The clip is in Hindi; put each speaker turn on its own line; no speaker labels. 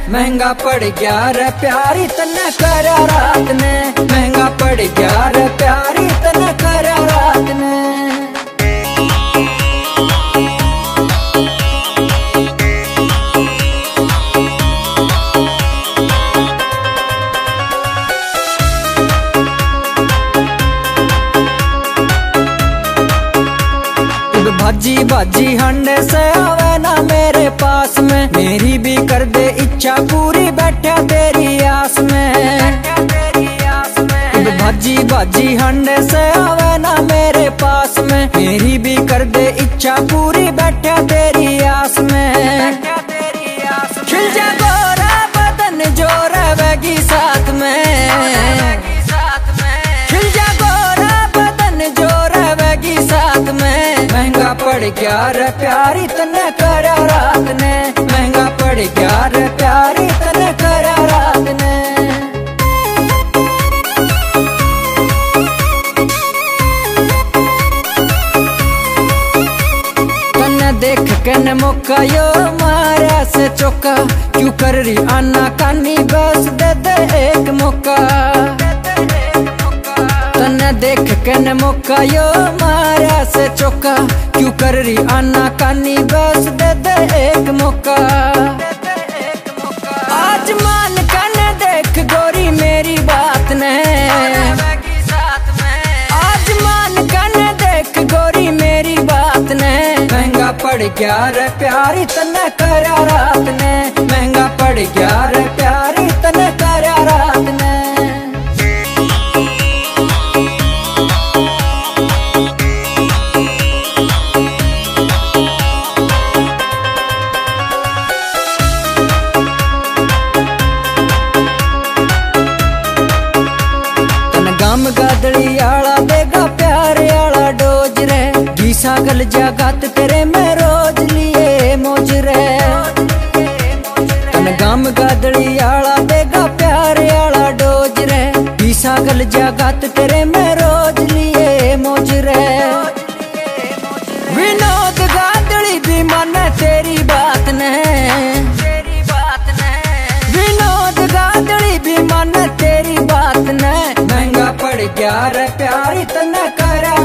महंगा पड़ गया रे प्यारी तन्ने करा रात ने, महंगा पड़ गया रे प्यारी तन्ने करा रात ने। भाजी भाजी हंडे से आवे ना मेरे पास में, मेरी भी कर दे इच्छा पूरी बैठा तेरी आस में। भाजी भाजी हंडे से आवे ना मेरे पास में, मेरी भी कर दे इच्छा पूरी बैठा तेरी आस में। खिल जा गोरा बदन जो रहेगी साथ में, खिल जा गोरा बदन जो रहेगी साथ में। महंगा पड़ गया रे प्यारी तन्ने करा रात ने, महंगा पड़ गया रे प्यारी तन्ने करा रात ने। तन्ने देख के न मौका यो मारा से चौका, क्यों कर रही आना कानी बस दे दे एक मौका। तन्ने देख के न मौका यो मारा से चौका, क्यों कर रही आना कानी बस दे दे एक मौका। आज मान कन देख गोरी मेरी बात ने, आज मान कन देख गोरी मेरी बात ने। महंगा पड़ गया रे प्यारी तन्ने करा रात ने, महंगा पड़ गया रे प्यारी तन्ने करा रात ने। गाम गादड़ी आला देगा प्यारे आला डोज रे, घीसा गल जागत तेरे में रोज लिए मौज रे। तन गाम गादड़ी आला देगा प्यारे आला डोज रे, घीसा गल जागत तेरे में रोज लिए मौज रे। विनोद गादड़ी भी माने तेरी बात ने, विनोद गादड़ी भी माने तेरी बात ने। महंगा पड़ गया रे प्यारी तन्ने करा